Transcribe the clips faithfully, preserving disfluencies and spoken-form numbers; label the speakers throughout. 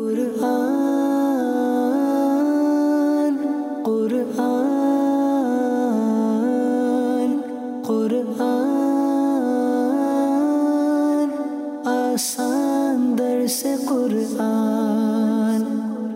Speaker 1: قرآن قرآن قرآن آسان درس قرآن۔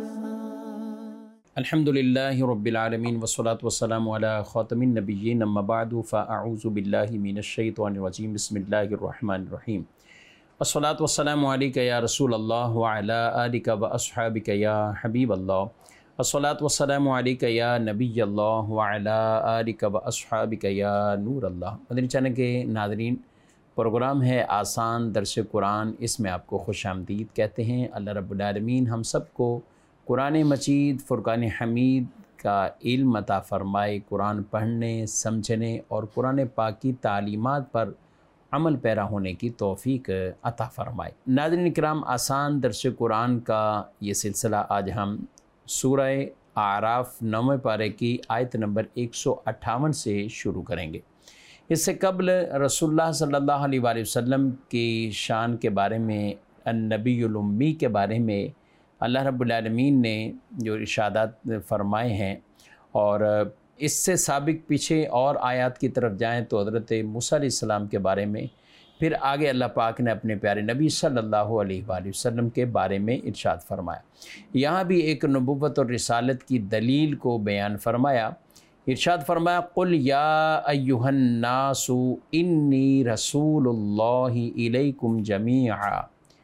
Speaker 2: الحمدللہ رب العالمین والصلاة والسلام علی خاتم النبیین اما بعد فاعوذ باللہ من الشیطان الرجیم بسم اللہ الرحمن الرحیم۔ الصلاة والسلام علیکہ یا رسول اللہ وعلی آلکہ واصحابکہ یا حبیب اللہ۔ الصلاة والسلام علیکہ یا نبی اللہ وعلی آلکہ واصحابکہ یا نور اللہ۔ مدنی چینل کے ناظرین، پروگرام ہے آسان درس قرآن، اس میں آپ کو خوش آمدید کہتے ہیں۔ اللہ رب العالمین ہم سب کو قرآن مجید فرقان حمید کا علم عطا فرمائے، قرآن پڑھنے، سمجھنے اور قرآن پاک کی تعلیمات پر عمل پیرا ہونے کی توفیق عطا فرمائے۔ ناظرین کرام، آسان درس قرآن کا یہ سلسلہ آج ہم سورہ اعراف نویں پارے کی آیت نمبر ایک سو اٹھاون سے شروع کریں گے۔ اس سے قبل رسول اللہ صلی اللہ علیہ وآلہ وسلم کی شان کے بارے میں، النبی الامی کے بارے میں اللہ رب العالمین نے جو ارشادات فرمائے ہیں، اور اس سے سابق پیچھے اور آیات کی طرف جائیں تو حضرت موسیٰ علیہ السلام کے بارے میں، پھر آگے اللہ پاک نے اپنے پیارے نبی صلی اللہ علیہ وآلہ وسلم کے بارے میں ارشاد فرمایا۔ یہاں بھی ایک نبوت اور رسالت کی دلیل کو بیان فرمایا۔ ارشاد فرمایا، قل یا ایہا الناس انی رسول اللہ الیکم جمیعا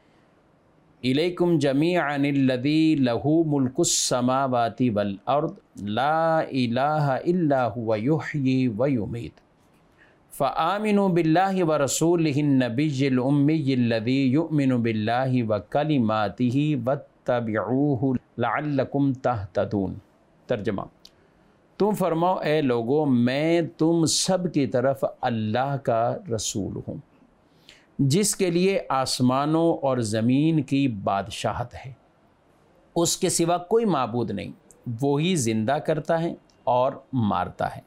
Speaker 2: الیکم جمیعا الذی لہ ملک السماوات والارض لا الہ الا هو یحیی ویمیت فآمنوا باللہ ورسولہ النبی الامی الذی یؤمن باللہ وکلماتہ واتبعوہ لعلکم تہتدون۔ ترجمہ: تم فرماؤ اے لوگو، میں تم سب کی طرف اللہ کا رسول ہوں، جس کے لیے آسمانوں اور زمین کی بادشاہت ہے، اس کے سوا کوئی معبود نہیں، وہی زندہ کرتا ہے اور مارتا ہے۔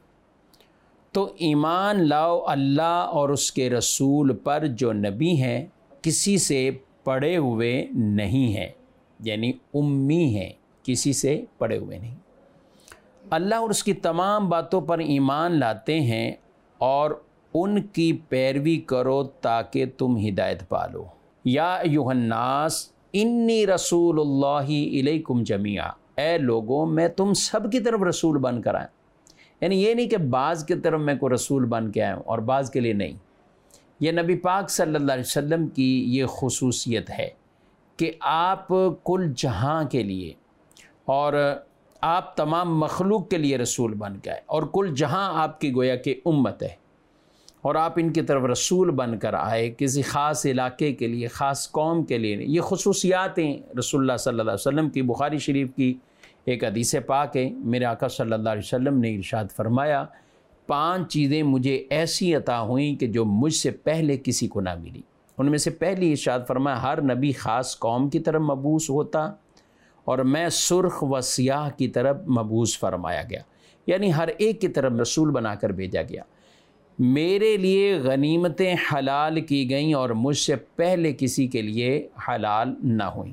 Speaker 2: تو ایمان لاؤ اللہ اور اس کے رسول پر جو نبی ہیں، کسی سے پڑھے ہوئے نہیں ہیں، یعنی امی ہیں، کسی سے پڑھے ہوئے نہیں۔ اللہ اور اس کی تمام باتوں پر ایمان لاتے ہیں اور ان کی پیروی کرو تاکہ تم ہدایت پالو۔ یا ایھا الناس انی رسول اللہ الیکم جمیعا، اے لوگوں میں تم سب کی طرف رسول بن کر آئیں۔ یعنی یہ نہیں کہ بعض کی طرف میں کوئی رسول بن کے آئیں اور بعض کے لیے نہیں۔ یہ نبی پاک صلی اللہ علیہ وسلم کی یہ خصوصیت ہے کہ آپ کل جہاں کے لیے اور آپ تمام مخلوق کے لیے رسول بن کے آئے، اور کل جہاں آپ کی گویا کہ امت ہے، اور آپ ان کی طرف رسول بن کر آئے، کسی خاص علاقے کے لیے، خاص قوم کے لیے نہیں۔ یہ خصوصیات ہیں رسول اللہ صلی اللہ علیہ وسلم کی۔ بخاری شریف کی ایک حدیث پاک ہے، میرے آقا صلی اللہ علیہ وسلم نے ارشاد فرمایا، پانچ چیزیں مجھے ایسی عطا ہوئیں کہ جو مجھ سے پہلے کسی کو نہ ملی۔ ان میں سے پہلی ارشاد فرمایا، ہر نبی خاص قوم کی طرف مبعوث ہوتا، اور میں سرخ و سیاہ کی طرف مبعوث فرمایا گیا، یعنی ہر ایک کی طرف رسول بنا کر بھیجا گیا۔ میرے لیے غنیمتیں حلال کی گئیں اور مجھ سے پہلے کسی کے لیے حلال نہ ہوئیں۔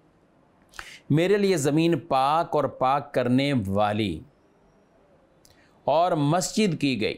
Speaker 2: میرے لیے زمین پاک اور پاک کرنے والی اور مسجد کی گئی،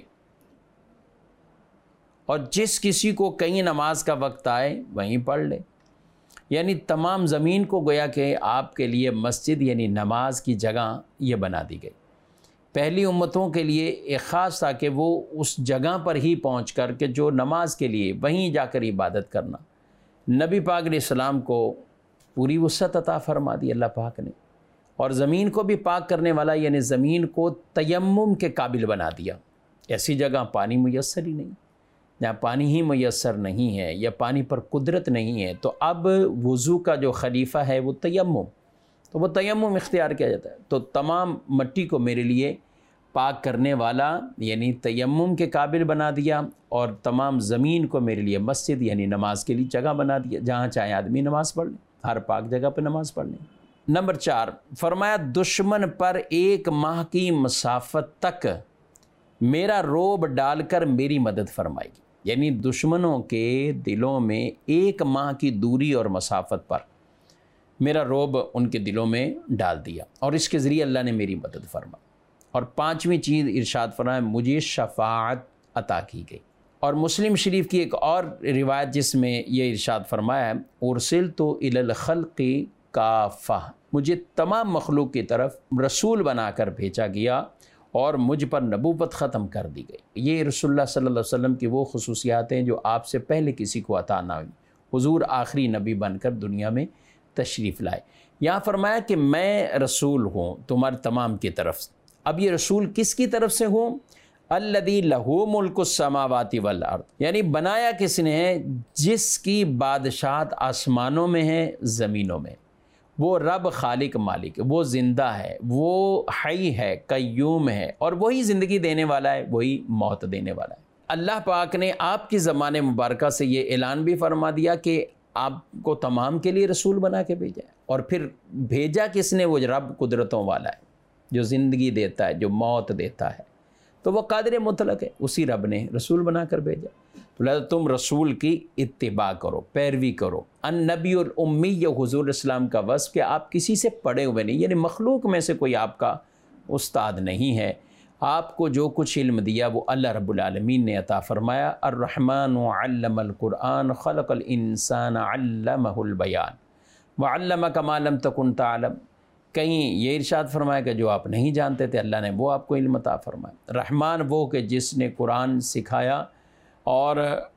Speaker 2: اور جس کسی کو کہیں نماز کا وقت آئے وہیں پڑھ لے۔ یعنی تمام زمین کو گویا کہ آپ کے لیے مسجد یعنی نماز کی جگہ یہ بنا دی گئی۔ پہلی امتوں کے لیے ایک خاص تھا کہ وہ اس جگہ پر ہی پہنچ کر کہ جو نماز کے لیے وہیں جا کر عبادت کرنا۔ نبی پاک علیہ السلام کو پوری وسعت عطا فرما دی اللہ پاک نے، اور زمین کو بھی پاک کرنے والا، یعنی زمین کو تیمم کے قابل بنا دیا۔ ایسی جگہ پانی میسر ہی نہیں، جہاں پانی ہی میسر نہیں ہے یا پانی پر قدرت نہیں ہے، تو اب وضو کا جو خلیفہ ہے وہ تیمم، تو وہ تیمم اختیار کیا جاتا ہے۔ تو تمام مٹی کو میرے لیے پاک کرنے والا یعنی تیمم کے قابل بنا دیا، اور تمام زمین کو میرے لیے مسجد یعنی نماز کے لیے جگہ بنا دیا، جہاں چاہے آدمی نماز پڑھ لیں، ہر پاک جگہ پہ نماز پڑھ لیں۔ نمبر چار، فرمایا دشمن پر ایک ماہ کی مسافت تک میرا روب ڈال کر میری مدد فرمائے گی، یعنی دشمنوں کے دلوں میں ایک ماہ کی دوری اور مسافت پر میرا روب ان کے دلوں میں ڈال دیا اور اس کے ذریعے اللہ نے میری مدد فرمائی۔ اور پانچویں چیز ارشاد فرمایا مجھے شفاعت عطا کی گئی۔ اور مسلم شریف کی ایک اور روایت جس میں یہ ارشاد فرمایا ہے ارسلت الی الخلق کافہ، مجھے تمام مخلوق کی طرف رسول بنا کر بھیجا گیا اور مجھ پر نبوت ختم کر دی گئی۔ یہ رسول اللہ صلی اللہ علیہ وسلم کی وہ خصوصیات ہیں جو آپ سے پہلے کسی کو عطا نہ ہوئی۔ حضور آخری نبی بن کر دنیا میں تشریف لائے۔ یہاں فرمایا کہ میں رسول ہوں تمہارے تمام کی طرف سے۔ اب یہ رسول کس کی طرف سے ہوں؟ الذی لہ ملک السماوات والارض، یعنی بنایا کس نے ہے؟ جس کی بادشاہت آسمانوں میں ہے زمینوں میں۔ وہ رب خالق مالک، وہ زندہ ہے، وہ حی ہے، قیوم ہے، اور وہی زندگی دینے والا ہے، وہی موت دینے والا ہے۔ اللہ پاک نے آپ کی زبان مبارکہ سے یہ اعلان بھی فرما دیا کہ آپ کو تمام کے لیے رسول بنا کے بھیجا ہے۔ اور پھر بھیجا کس نے؟ وہ رب قدرتوں والا ہے جو زندگی دیتا ہے، جو موت دیتا ہے، تو وہ قادر مطلق ہے، اسی رب نے رسول بنا کر بھیجا۔ تو لہذا تم رسول کی اتباع کرو، پیروی کرو۔ النبی الامی، یہ حضور اسلام کا وصف کہ آپ کسی سے پڑھے ہوئے نہیں، یعنی مخلوق میں سے کوئی آپ کا استاد نہیں ہے۔ آپ کو جو کچھ علم دیا وہ اللہ رب العالمین نے عطا فرمایا۔ الرحمن علم القرآن خلق الانسان علمہ البیان وعلمک ما لم تکن تعلم۔ کہیں یہ ارشاد فرمایا کہ جو آپ نہیں جانتے تھے اللہ نے وہ آپ کو علم عطا فرمایا۔ رحمان وہ کہ جس نے قرآن سکھایا اور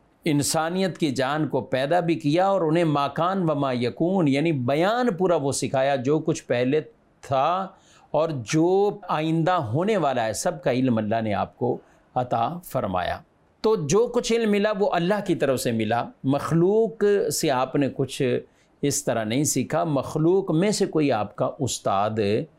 Speaker 2: انسانیت کی جان کو پیدا بھی کیا اور انہیں ماکان و ما یکون، یعنی بیان پورا وہ سکھایا، جو کچھ پہلے تھا اور جو آئندہ ہونے والا ہے سب کا علم اللہ نے آپ کو عطا فرمایا۔ تو جو کچھ علم ملا وہ اللہ کی طرف سے ملا، مخلوق سے آپ نے کچھ اس طرح نہیں سیکھا، مخلوق میں سے کوئی آپ کا استاد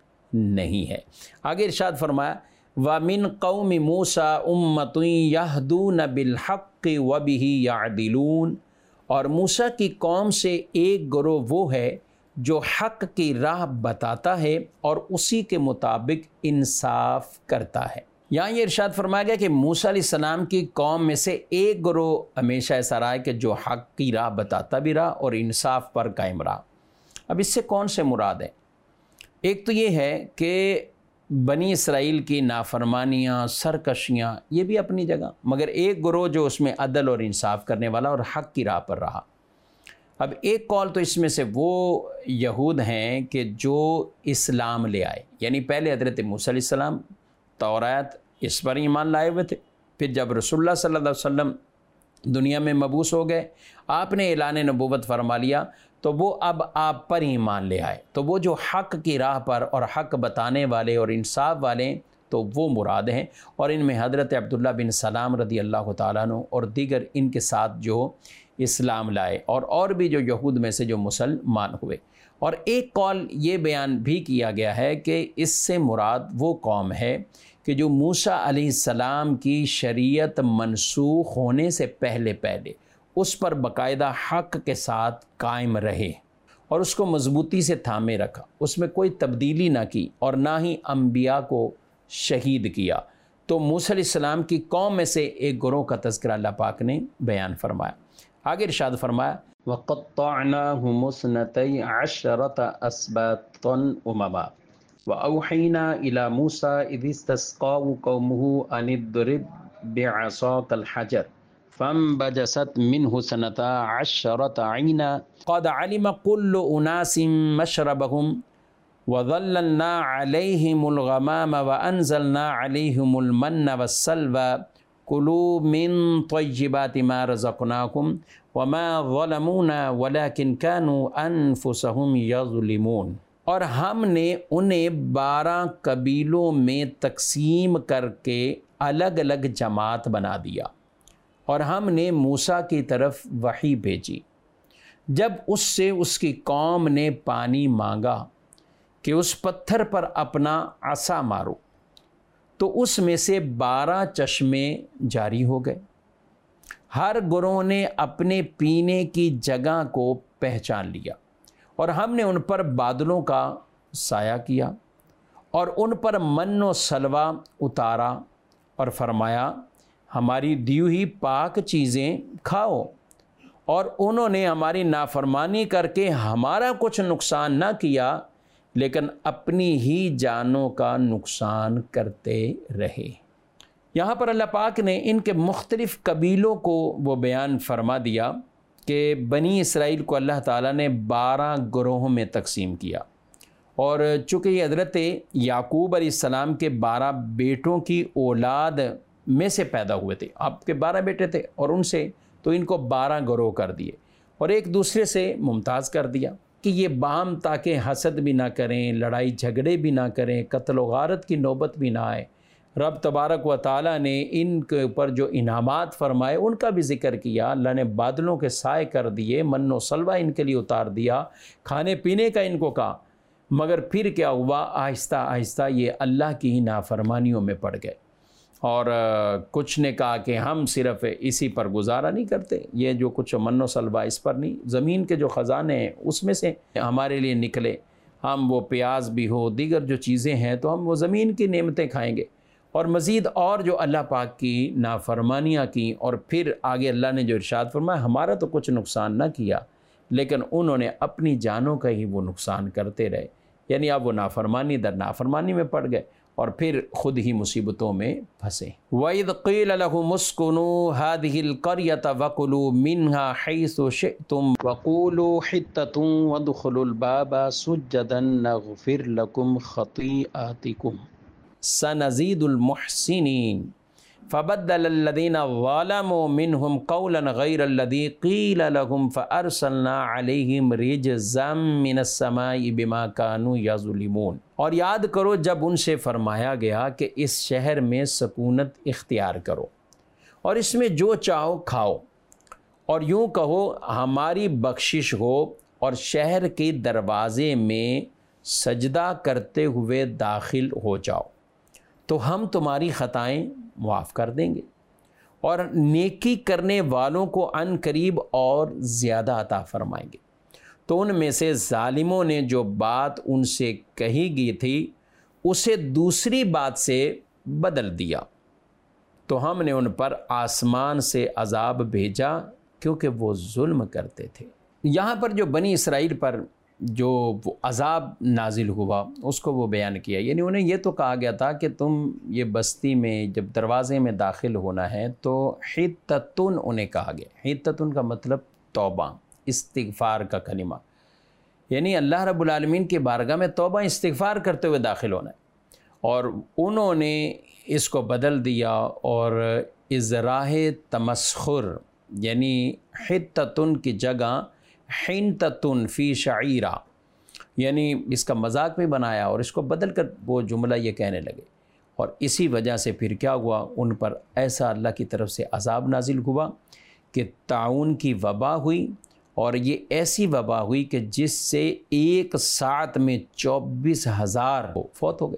Speaker 2: نہیں ہے۔ آگے ارشاد فرمایا وَمِن قَوْمِ مُوسَىٰ أُمَّةٌ يَهْدُونَ بِالْحَقِّ وَبِهِ يَعْدِلُونَ، اور موسیٰ کی قوم سے ایک گروہ وہ ہے جو حق کی راہ بتاتا ہے اور اسی کے مطابق انصاف کرتا ہے۔ یہاں یہ ارشاد فرمایا گیا کہ موسیٰ علیہ السلام کی قوم میں سے ایک گروہ ہمیشہ ایسا رہا ہے کہ جو حق کی راہ بتاتا بھی رہا اور انصاف پر قائم رہا۔ اب اس سے کون سے مراد ہیں؟ ایک تو یہ ہے کہ بنی اسرائیل کی نافرمانیاں، سرکشیاں، یہ بھی اپنی جگہ، مگر ایک گروہ جو اس میں عدل اور انصاف کرنے والا اور حق کی راہ پر رہا۔ اب ایک قول تو اس میں سے وہ یہود ہیں کہ جو اسلام لے آئے، یعنی پہلے حضرت موسیٰ علیہ السلام تورات اس پر ایمان لائے ہوئے تھے، پھر جب رسول اللہ صلی اللہ علیہ وسلم دنیا میں مبعوث ہو گئے، آپ نے اعلان نبوت فرما لیا، تو وہ اب آپ پر ایمان لے آئے۔ تو وہ جو حق کی راہ پر اور حق بتانے والے اور انصاف والے تو وہ مراد ہیں، اور ان میں حضرت عبداللہ بن سلام رضی اللہ تعالیٰ عنہ اور دیگر ان کے ساتھ جو اسلام لائے اور اور بھی جو یہود میں سے جو مسلمان ہوئے۔ اور ایک قول یہ بیان بھی کیا گیا ہے کہ اس سے مراد وہ قوم ہے کہ جو موسیٰ علیہ السلام کی شریعت منسوخ ہونے سے پہلے پہلے اس پر باقاعدہ حق کے ساتھ قائم رہے اور اس کو مضبوطی سے تھامے رکھا، اس میں کوئی تبدیلی نہ کی اور نہ ہی انبیاء کو شہید کیا۔ تو موسیٰ علیہ السلام کی قوم میں سے ایک گروہ کا تذکرہ اللہ پاک نے بیان فرمایا۔ آگے ارشاد فرمایا وَقَطَّعْنَاهُمُ اثْنَتَيْ عَشْرَةَ أَسْبَاطًا أُمَمًا وَأَوْحَيْنَا إِلَى مُوسَىٰ إِذِ اسْتَسْقَاهُ قَوْمُهُ أَنِ اضْرِبْ بِعَصَاكَ الْحَجَرَ فَانبَجَسَتْ مِنْهُ اثْنَتَا عَشْرَةَ عَيْنًا قَدْ عَلِمَ كُلُّ أُنَاسٍ مَشْرَبَهُمْ وَظَلَّلْنَا عَلَيْهِمُ الْغَمَامَ وَأَنزَلْنَا عَلَيْهِمُ الْمَنَّ وَالسَّلْوَىٰ كُلُوا مِن طَيِّبَاتِ مَا رَزَقْنَاكُمْ وَمَا ظَلَمُونَا وَلَكِنْ كَانُوا أَنفُسَهُمْ يَظْلِمُونَ، اور ہم نے انہیں بارہ قبیلوں میں تقسیم کر کے الگ الگ جماعت بنا دیا، اور ہم نے موسیٰ کی طرف وحی بھیجی جب اس سے اس کی قوم نے پانی مانگا کہ اس پتھر پر اپنا عصا مارو، تو اس میں سے بارہ چشمے جاری ہو گئے۔ ہر گروہ نے اپنے پینے کی جگہ کو پہچان لیا، اور ہم نے ان پر بادلوں کا سایہ کیا اور ان پر من و سلوہ اتارا اور فرمایا ہماری دی ہوئی پاک چیزیں کھاؤ، اور انہوں نے ہماری نافرمانی کر کے ہمارا کچھ نقصان نہ کیا لیکن اپنی ہی جانوں کا نقصان کرتے رہے۔ یہاں پر اللہ پاک نے ان کے مختلف قبیلوں کو وہ بیان فرما دیا کہ بنی اسرائیل کو اللہ تعالیٰ نے بارہ گروہوں میں تقسیم کیا، اور چونکہ یہ حضرت یعقوب علیہ السلام کے بارہ بیٹوں کی اولاد میں سے پیدا ہوئے تھے، آپ کے بارہ بیٹے تھے اور ان سے تو ان کو بارہ گروہ کر دیے اور ایک دوسرے سے ممتاز کر دیا کہ یہ باہم تاکہ حسد بھی نہ کریں، لڑائی جھگڑے بھی نہ کریں، قتل و غارت کی نوبت بھی نہ آئے۔ رب تبارک و تعالیٰ نے ان کے اوپر جو انعامات فرمائے ان کا بھی ذکر کیا۔ اللہ نے بادلوں کے سائے کر دیے، من و سلوہ ان کے لیے اتار دیا، کھانے پینے کا ان کو کہا، مگر پھر کیا ہوا، آہستہ آہستہ یہ اللہ کی ہی نافرمانیوں میں پڑ گئے۔ اور کچھ نے کہا کہ ہم صرف اسی پر گزارا نہیں کرتے، یہ جو کچھ من و سلوہ اس پر نہیں، زمین کے جو خزانے ہیں اس میں سے ہمارے لیے نکلے، ہم وہ پیاز بھی ہو، دیگر جو چیزیں ہیں تو ہم وہ زمین کی نعمتیں کھائیں گے۔ اور مزید اور جو اللہ پاک کی نافرمانیاں کیں، اور پھر آگے اللہ نے جو ارشاد فرمایا ہمارا تو کچھ نقصان نہ کیا لیکن انہوں نے اپنی جانوں کا ہی وہ نقصان کرتے رہے، یعنی اب وہ نافرمانی در نافرمانی میں پڑ گئے اور پھر خود ہی مصیبتوں میں پھنسے۔ وَإِذْ قِيلَ لَهُمُ اسْكُنُوا هَٰذِهِ الْقَرْيَةَ وَكُلُوا مِنْهَا حَيْثُ شِئْتُمْ وَقُولُوا حِطَّةٌ وَادْخُلُوا الْبَابَ سُجَّدًا نَغْفِرْ لَكُمْ خَطِيئَاتِكُمْ سَنَزِيدُ الْمُحْسِنِينَ فَبَدَّلَ الَّذِينَ ظَلَمُوا مِنْهُمْ قَوْلًا غَيْرَ الَّذِي قِيلَ لَهُمْ فَأَرْسَلْنَا عَلَيْهِمْ رِجْزًا مِّنَ السَّمَاءِ بِمَا كَانُوا يَظْلِمُونَ۔ اور یاد کرو جب ان سے فرمایا گیا کہ اس شہر میں سکونت اختیار کرو اور اس میں جو چاہو کھاؤ، اور یوں کہو ہماری بخشش ہو، اور شہر کے دروازے میں سجدہ کرتے ہوئے داخل ہو جاؤ تو ہم تمہاری خطائیں معاف کر دیں گے اور نیکی کرنے والوں کو عن قریب اور زیادہ عطا فرمائیں گے۔ تو ان میں سے ظالموں نے جو بات ان سے کہی گئی تھی اسے دوسری بات سے بدل دیا، تو ہم نے ان پر آسمان سے عذاب بھیجا کیونکہ وہ ظلم کرتے تھے۔ یہاں پر جو بنی اسرائیل پر جو وہ عذاب نازل ہوا اس کو وہ بیان کیا، یعنی انہیں یہ تو کہا گیا تھا کہ تم یہ بستی میں جب دروازے میں داخل ہونا ہے تو حتتن انہیں کہا گیا۔ حتتن کا مطلب توبہ، استغفار کا کلمہ، یعنی اللہ رب العالمین کی بارگاہ میں توبہ استغفار کرتے ہوئے داخل ہونا ہے، اور انہوں نے اس کو بدل دیا اور ازراہ تمسخر یعنی حتتن کی جگہ حنتتن فی شعیرہ، یعنی اس کا مذاق بھی بنایا اور اس کو بدل کر وہ جملہ یہ کہنے لگے، اور اسی وجہ سے پھر کیا ہوا، ان پر ایسا اللہ کی طرف سے عذاب نازل ہوا کہ طاعون کی وبا ہوئی، اور یہ ایسی وبا ہوئی کہ جس سے ایک ساعت میں چوبیس ہزار فوت ہو گئے۔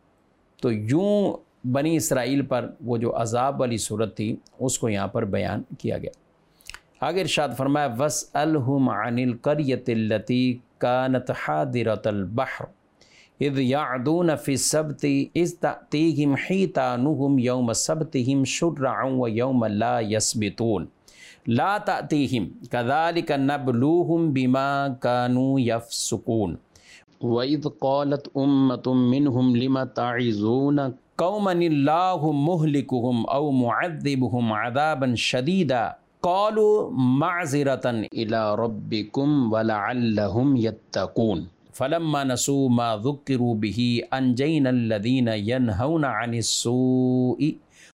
Speaker 2: تو یوں بنی اسرائیل پر وہ جو عذاب والی صورت تھی اس کو یہاں پر بیان کیا گیا۔ آگے ارشاد فرمایا وَاسْأَلْهُمْ عَنِ الْقَرْيَةِ الَّتِي كَانَتْ حَاضِرَةَ الْبَحْرِ إِذْ يَعْدُونَ فِي السَّبْتِ إِذْ تَأْتِيهِمْ حِيتَانُهُمْ يَوْمَ سَبْتِهِمْ شُرَّعًا وَيَوْمَ لَا يَسْبِتُونَ لَا تَأْتِيهِمْ كَذَلِكَ نَبْلُوهُمْ بِمَا كَانُوا يَفْسُقُونَ وَإِذْ قَالَتْ أُمَّةٌ مِّنْهُمْ لِمَ تَعِظُونَ قَوْمًا اللَّهُ مُهْلِكُهُمْ أَوْ مُعَذِّبُهُمْ عَذَابًا شَدِيدًا قالوا معذرة إلى ربكم ولعلهم يتقون فلما نسوا ما ذكروا به أنجينا الذين ينهون عن السوء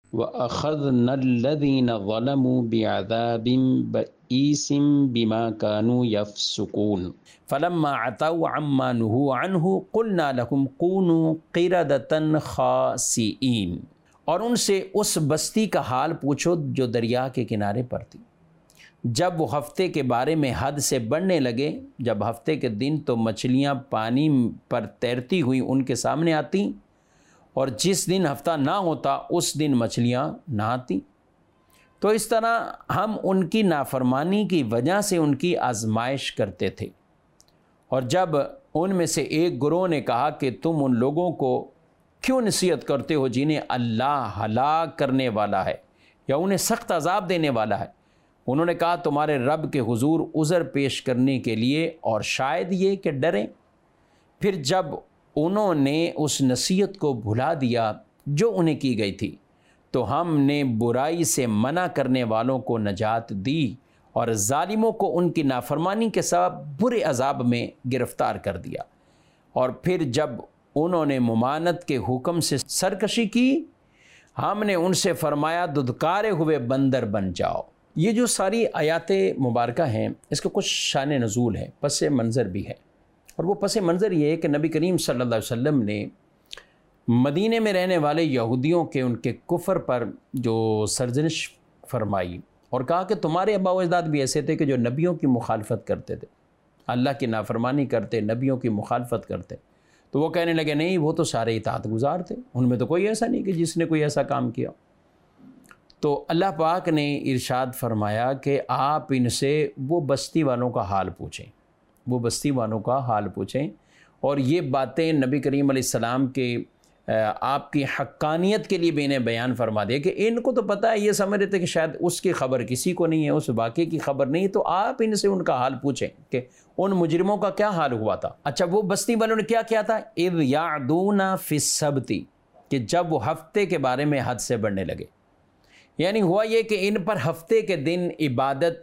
Speaker 2: وأخذنا الذين ظلموا بعذاب بئيس بما كانوا يفسقون فلما عتوا عما نهوا عنه قلنا لهم كونوا قردة خاسئين۔ اور ان سے اس بستی کا حال پوچھو جو دریا کے کنارے پر تھی، جب وہ ہفتے کے بارے میں حد سے بڑھنے لگے، جب ہفتے کے دن تو مچھلیاں پانی پر تیرتی ہوئی ان کے سامنے آتی، اور جس دن ہفتہ نہ ہوتا اس دن مچھلیاں نہ آتی۔ تو اس طرح ہم ان کی نافرمانی کی وجہ سے ان کی آزمائش کرتے تھے۔ اور جب ان میں سے ایک گروہ نے کہا کہ تم ان لوگوں کو کیوں نصیحت کرتے ہو جنہیں اللہ ہلاک کرنے والا ہے یا انہیں سخت عذاب دینے والا ہے، انہوں نے کہا تمہارے رب کے حضور عذر پیش کرنے کے لیے اور شاید یہ کہ ڈریں۔ پھر جب انہوں نے اس نصیحت کو بھلا دیا جو انہیں کی گئی تھی تو ہم نے برائی سے منع کرنے والوں کو نجات دی اور ظالموں کو ان کی نافرمانی کے سبب برے عذاب میں گرفتار کر دیا۔ اور پھر جب انہوں نے ممانت کے حکم سے سرکشی کی ہم نے ان سے فرمایا ددکارے ہوئے بندر بن جاؤ۔ یہ جو ساری آیات مبارکہ ہیں اس کا کچھ شان نزول ہے، پس منظر بھی ہے، اور وہ پس منظر یہ ہے کہ نبی کریم صلی اللہ علیہ وسلم نے مدینے میں رہنے والے یہودیوں کے ان کے کفر پر جو سرزنش فرمائی اور کہا کہ تمہارے آباء و اجداد بھی ایسے تھے کہ جو نبیوں کی مخالفت کرتے تھے، اللہ کی نافرمانی کرتے، نبیوں کی مخالفت کرتے، تو وہ کہنے لگے نہیں وہ تو سارے اطاعت گزار تھے، ان میں تو کوئی ایسا نہیں کہ جس نے کوئی ایسا کام کیا۔ تو اللہ پاک نے ارشاد فرمایا کہ آپ ان سے وہ بستی والوں کا حال پوچھیں، وہ بستی والوں کا حال پوچھیں، اور یہ باتیں نبی کریم علیہ السلام کے آپ کی حقانیت کے لیے بھی انہیں بیان فرما دے کہ ان کو تو پتہ ہے، یہ سمجھ رہے تھے کہ شاید اس کی خبر کسی کو نہیں ہے، اس واقعے کی خبر نہیں، تو آپ ان سے ان کا حال پوچھیں کہ ان مجرموں کا کیا حال ہوا تھا۔ اچھا وہ بستی والوں نے کیا کیا تھا؟ اذ یعدون فی السبت، کہ جب وہ ہفتے کے بارے میں حد سے بڑھنے لگے، یعنی ہوا یہ کہ ان پر ہفتے کے دن عبادت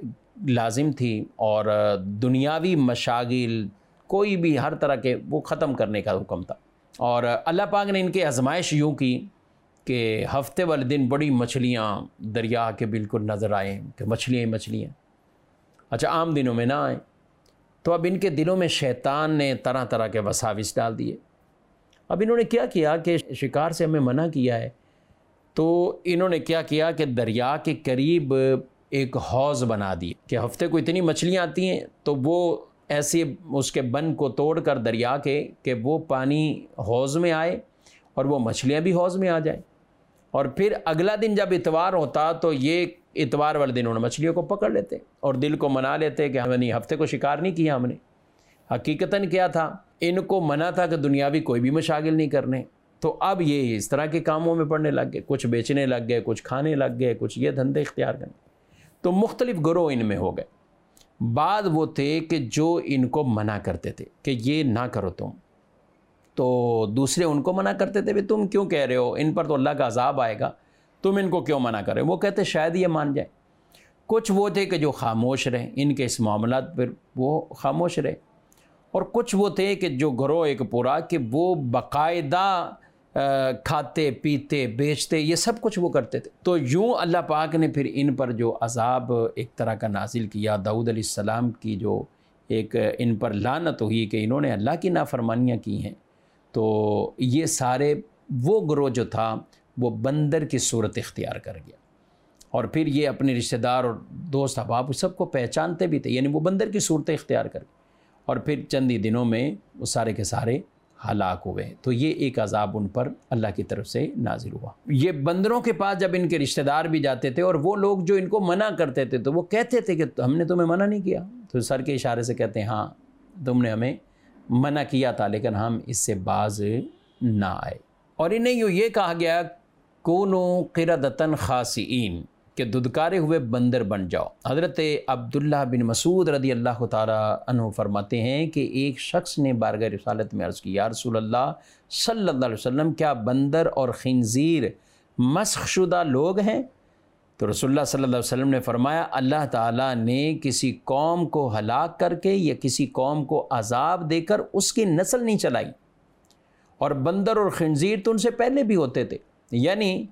Speaker 2: لازم تھی اور دنیاوی مشاغل کوئی بھی ہر طرح کے وہ ختم کرنے کا حکم تھا، اور اللہ پاک نے ان کی آزمائش یوں کی کہ ہفتے والے دن بڑی مچھلیاں دریا کے بالکل نظر آئیں کہ مچھلیاں ہی مچھلیاں، اچھا عام دنوں میں نہ آئیں، تو اب ان کے دلوں میں شیطان نے طرح طرح کے وساوس ڈال دیے۔ اب انہوں نے کیا کیا کہ شکار سے ہمیں منع کیا ہے، تو انہوں نے کیا کیا کہ دریا کے قریب ایک حوض بنا دی کہ ہفتے کو اتنی مچھلیاں آتی ہیں تو وہ ایسے اس کے بن کو توڑ کر دریا کے کہ وہ پانی حوض میں آئے اور وہ مچھلیاں بھی حوض میں آ جائیں، اور پھر اگلا دن جب اتوار ہوتا تو یہ اتوار والے دن انہوں نے مچھلیوں کو پکڑ لیتے اور دل کو منا لیتے کہ ہم نے ہفتے کو شکار نہیں کیا، ہم نے حقیقتاً کیا تھا، ان کو منع تھا کہ دنیاوی کوئی بھی مشاغل نہیں کرنے، تو اب یہ اس طرح کے کاموں میں پڑنے لگ گئے، کچھ بیچنے لگ گئے، کچھ کھانے لگ گئے، کچھ یہ دھندے اختیار کرنے، تو مختلف گروہ ان میں ہو گئے۔ بعد وہ تھے کہ جو ان کو منع کرتے تھے کہ یہ نہ کرو تم، تو دوسرے ان کو منع کرتے تھے، تم کیوں کہہ رہے ہو، ان پر تو اللہ کا عذاب آئے گا، تم ان کو کیوں منع کر رہے ہو، وہ کہتے شاید یہ مان جائیں۔ کچھ وہ تھے کہ جو خاموش رہے، ان کے اس معاملات پر وہ خاموش رہے، اور کچھ وہ تھے کہ جو گروہ ایک پورا کہ وہ باقاعدہ کھاتے پیتے بیچتے یہ سب کچھ وہ کرتے تھے۔ تو یوں اللہ پاک نے پھر ان پر جو عذاب ایک طرح کا نازل کیا، داؤد علیہ السلام کی جو ایک ان پر لعنت ہوئی کہ انہوں نے اللہ کی نافرمانیاں کی ہیں، تو یہ سارے وہ گروہ جو تھا وہ بندر کی صورت اختیار کر گیا، اور پھر یہ اپنے رشتہ دار اور دوست احباب سب کو پہچانتے بھی تھے، یعنی وہ بندر کی صورت اختیار کر گئے، اور پھر چند ہی دنوں میں وہ سارے کے سارے ہلاک ہوئے۔ تو یہ ایک عذاب ان پر اللہ کی طرف سے نازل ہوا۔ یہ بندروں کے پاس جب ان کے رشتہ دار بھی جاتے تھے اور وہ لوگ جو ان کو منع کرتے تھے تو وہ کہتے تھے کہ ہم نے تمہیں منع نہیں کیا، تو سر کے اشارے سے کہتے ہیں ہاں تم نے ہمیں منع کیا تھا لیکن ہم اس سے باز نہ آئے۔ اور انہیں یوں یہ کہا گیا کونو قردۃ خاسئین، کہ ددکارے ہوئے بندر بن جاؤ۔ حضرت عبداللہ بن مسعود رضی اللہ تعالیٰ عنہ فرماتے ہیں کہ ایک شخص نے بارگاہ رسالت میں عرض کی یا رسول اللہ صلی اللہ علیہ وسلم کیا بندر اور خنزیر مسخ شدہ لوگ ہیں؟ تو رسول اللہ صلی اللہ علیہ وسلم نے فرمایا اللہ تعالیٰ نے کسی قوم کو ہلاک کر کے یا کسی قوم کو عذاب دے کر اس کی نسل نہیں چلائی، اور بندر اور خنزیر تو ان سے پہلے بھی ہوتے تھے، یعنی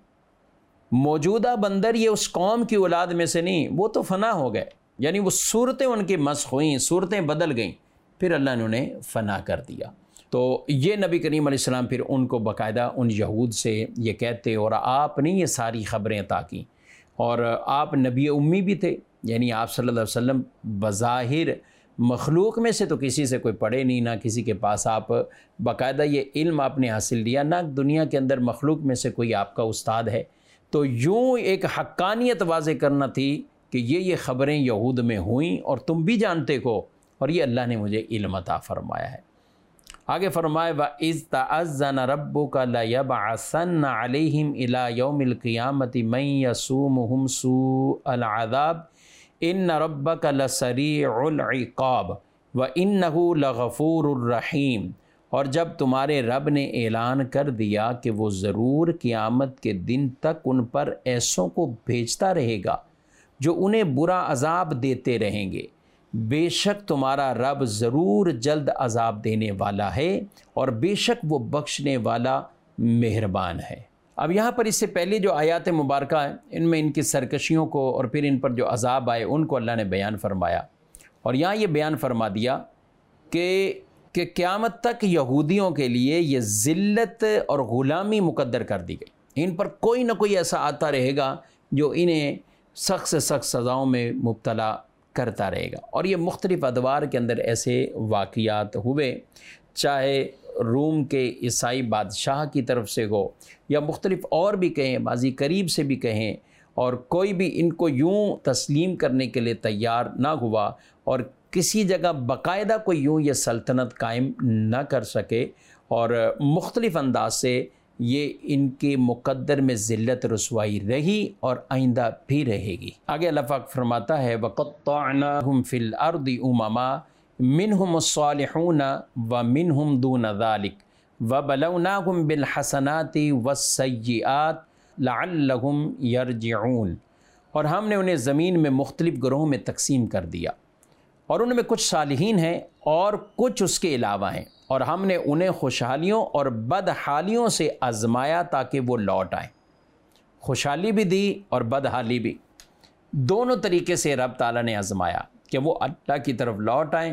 Speaker 2: موجودہ بندر یہ اس قوم کی اولاد میں سے نہیں، وہ تو فنا ہو گئے، یعنی وہ صورتیں ان کی مسخ ہوئیں، صورتیں بدل گئیں، پھر اللہ نے انہیں فنا کر دیا۔ تو یہ نبی کریم علیہ السلام پھر ان کو باقاعدہ ان یہود سے یہ کہتے، اور آپ نے یہ ساری خبریں عطا کیں، اور آپ نبی امی بھی تھے، یعنی آپ صلی اللہ علیہ وسلم بظاہر مخلوق میں سے تو کسی سے کوئی پڑھے نہیں، نہ کسی کے پاس آپ باقاعدہ یہ علم آپ نے حاصل لیا، نہ دنیا کے اندر مخلوق میں سے کوئی آپ کا استاد ہے، تو یوں ایک حقانیت واضح کرنا تھی کہ یہ یہ خبریں یہود میں ہوئیں اور تم بھی جانتے ہو، اور یہ اللہ نے مجھے علم عطا فرمایا ہے۔ آگے فرمائے وَإِذْ تَأَذَّنَ رَبُّكَ لَيَبْعَثَنَّ عَلَيْهِمْ إِلَى يَوْمِ الْقِيَامَةِ مَن يَسُومُهُمْ سُوءَ الْعَذَابِ إِنَّ رَبَّكَ لَسَرِيعُ الْعِقَابِ وَإِنَّهُ لَغَفُورٌ رَحِيمٌ۔ اور جب تمہارے رب نے اعلان کر دیا کہ وہ ضرور قیامت کے دن تک ان پر ایسوں کو بھیجتا رہے گا جو انہیں برا عذاب دیتے رہیں گے، بے شک تمہارا رب ضرور جلد عذاب دینے والا ہے اور بے شک وہ بخشنے والا مہربان ہے۔ اب یہاں پر اس سے پہلے جو آیات مبارکہ ہیں ان میں ان کی سرکشیوں کو اور پھر ان پر جو عذاب آئے ان کو اللہ نے بیان فرمایا، اور یہاں یہ بیان فرما دیا کہ کہ قیامت تک یہودیوں کے لیے یہ ذلت اور غلامی مقدر کر دی گئی، ان پر کوئی نہ کوئی ایسا آتا رہے گا جو انہیں سخت سے سخت سزاؤں میں مبتلا کرتا رہے گا۔ اور یہ مختلف ادوار کے اندر ایسے واقعات ہوئے، چاہے روم کے عیسائی بادشاہ کی طرف سے ہو یا مختلف اور بھی کہیں، ماضی قریب سے بھی کہیں، اور کوئی بھی ان کو یوں تسلیم کرنے کے لیے تیار نہ ہوا اور کسی جگہ باقاعدہ کوئی یوں یہ سلطنت قائم نہ کر سکے، اور مختلف انداز سے یہ ان کے مقدر میں ذلت رسوائی رہی اور آئندہ بھی رہے گی۔ آگے اللہ پاک فرماتا ہے وَقَطَّعْنَاهُمْ فِي الْأَرْضِ أُمَمًا مِّنْهُمُ الصَّالِحُونَ وَمِنْهُمْ دُونَ ذَلِكَ وَبَلَوْنَاهُمْ بِالْحَسَنَاتِ وَالسَّيِّئَاتِ لَعَلَّهُمْ يَرْجِعُونَ۔ اور ہم نے انہیں زمین میں مختلف گروہوں میں تقسیم کر دیا، اور ان میں کچھ صالحین ہیں اور کچھ اس کے علاوہ ہیں، اور ہم نے انہیں خوشحالیوں اور بدحالیوں سے آزمایا تاکہ وہ لوٹ آئیں۔ خوشحالی بھی دی اور بدحالی بھی، دونوں طریقے سے رب تعالیٰ نے آزمایا کہ وہ اللہ کی طرف لوٹ آئیں،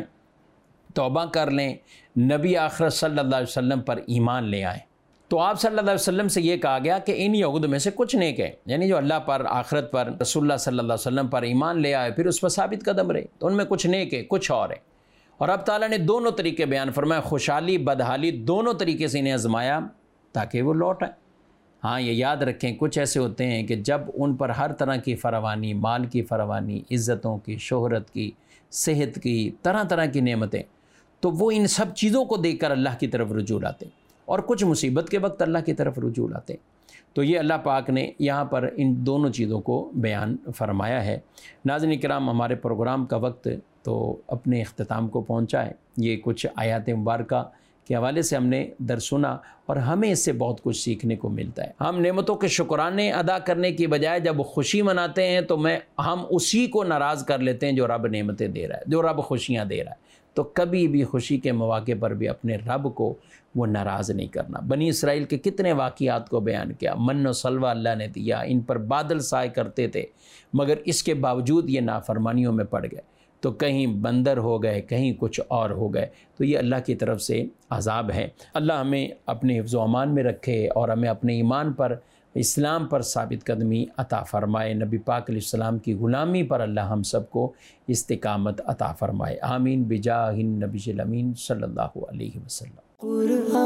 Speaker 2: توبہ کر لیں، نبی آخرت صلی اللہ علیہ وسلم پر ایمان لے آئیں۔ تو آپ صلی اللہ علیہ وسلم سے یہ کہا گیا کہ ان یہود میں سے کچھ نیک ہیں، یعنی جو اللہ پر، آخرت پر، رسول اللہ صلی اللہ علیہ وسلم پر ایمان لے آئے پھر اس پر ثابت قدم رہے، تو ان میں کچھ نیک ہیں، کچھ اور ہیں۔ اور اب تعالیٰ نے دونوں طریقے بیان فرمایا، خوشحالی بدحالی دونوں طریقے سے انہیں آزمایا تاکہ وہ لوٹ آئیں۔ ہاں یہ یاد رکھیں کچھ ایسے ہوتے ہیں کہ جب ان پر ہر طرح کی فراوانی، مال کی فراوانی، عزتوں کی، شہرت کی، صحت کی، طرح طرح کی نعمتیں، تو وہ ان سب چیزوں کو دیکھ کر اللہ کی طرف رجوع لاتے، اور کچھ مصیبت کے وقت اللہ کی طرف رجوع لاتے۔ تو یہ اللہ پاک نے یہاں پر ان دونوں چیزوں کو بیان فرمایا ہے۔ ناظرین کرام، ہمارے پروگرام کا وقت تو اپنے اختتام کو پہنچا ہے۔ یہ کچھ آیات مبارکہ کے حوالے سے ہم نے درس سنا اور ہمیں اس سے بہت کچھ سیکھنے کو ملتا ہے۔ ہم نعمتوں کے شکرانے ادا کرنے کی بجائے جب خوشی مناتے ہیں تو میں ہم اسی کو ناراض کر لیتے ہیں جو رب نعمتیں دے رہا ہے، جو رب خوشیاں دے رہا ہے۔ تو کبھی بھی خوشی کے مواقع پر بھی اپنے رب کو وہ ناراض نہیں کرنا۔ بنی اسرائیل کے کتنے واقعات کو بیان کیا، من و سلوہ اللہ نے دیا، ان پر بادل سائے کرتے تھے، مگر اس کے باوجود یہ نافرمانیوں میں پڑ گئے، تو کہیں بندر ہو گئے، کہیں کچھ اور ہو گئے، تو یہ اللہ کی طرف سے عذاب ہے۔ اللہ ہمیں اپنے حفظ و امان میں رکھے اور ہمیں اپنے ایمان پر، اسلام پر ثابت قدمی عطا فرمائے، نبی پاک علیہ السلام کی غلامی پر اللہ ہم سب کو استقامت عطا فرمائے، آمین بجاہ النبی الامین صلی اللہ علیہ وسلم۔
Speaker 1: قرآن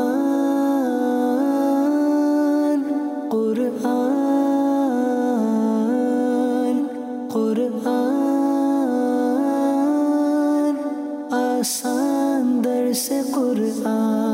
Speaker 1: قرآن قرآن آسان درس قرآن